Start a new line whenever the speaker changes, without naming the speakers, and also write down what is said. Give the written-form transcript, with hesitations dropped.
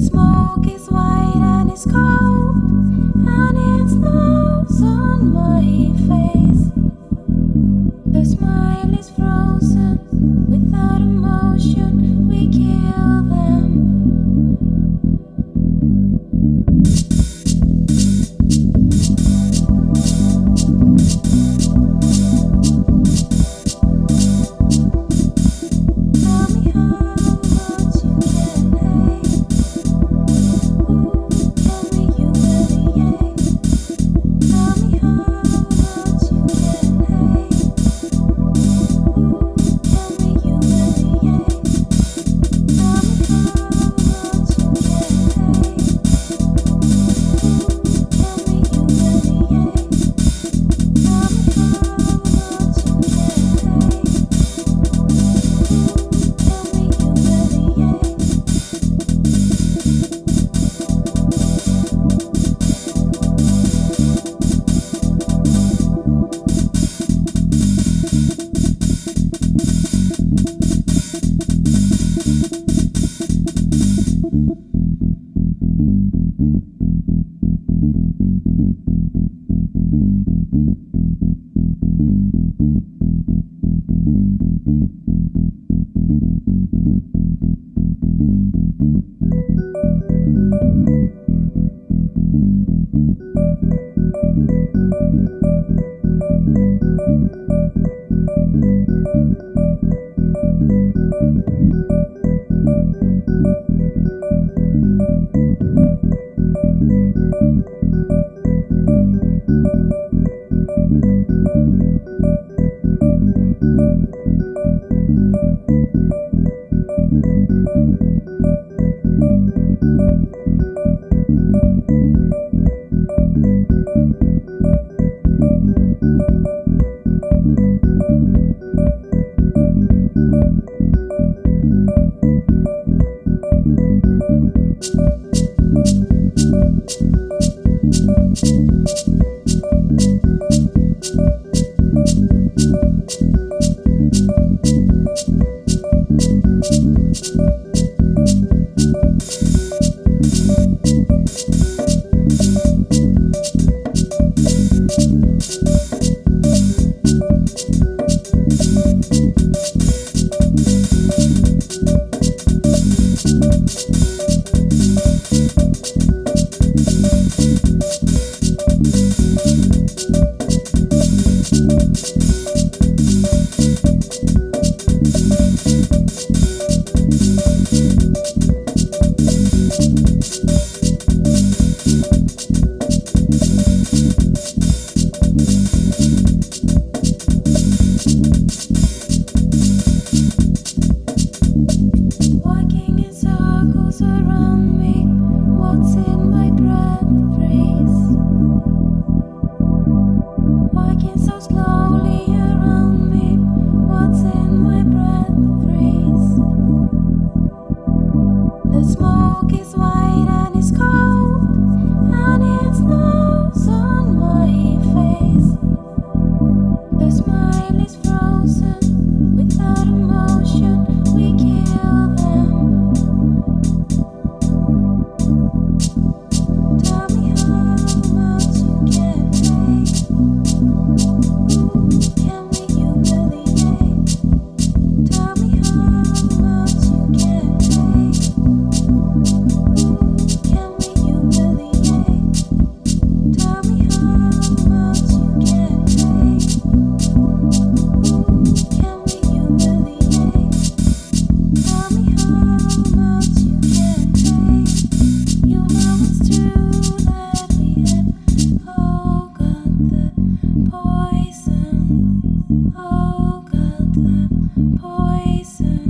smoke is white and it's cold, and it snows on my face. The smile is frozen without emotion. We kill them. Tell me how much you can hate. Ooh, can we humiliate? Tell me how much you can hate. Ooh, can we humiliate? Tell me how much you can hate. Ooh, can we humiliate? Tell me how much you can hate. Can we humiliate? Walking in circles around me, what's in my breath freeze. Walking so slowly around me, what's in my breath freeze. The smoke is white and it's cold, and it snows on my face. The smile is frozen without emotion. We kill them. Tell me how much you can hate. Ooh, can we humiliate? Tell me how much you can hate. Ooh, can we humiliate? Tell me how much you can hate. Ooh, can we humiliate? Tell me how much you can hate. You know it's true that we have all got the poison. All got the poison.